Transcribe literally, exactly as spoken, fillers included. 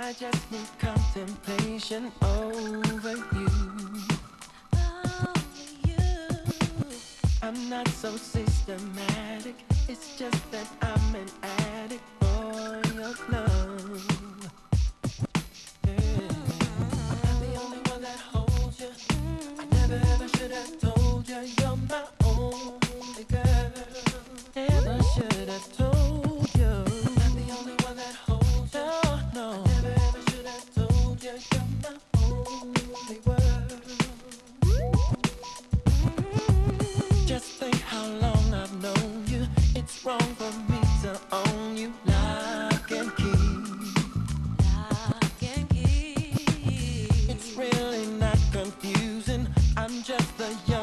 I just need contemplation over you. Over you. I'm not so systematic. It's just that I'm an addict for your love. Yeah. I'm not the only one that holds you. I never ever should have told you you're my only girl. Never should have told you. I'm not the only one that holds you. No, no. I never ever should have told you you're my only world. Just think how long I've known you. It's wrong for me to own you. Lock and key. Lock and key. It's really not confusing. I'm just a young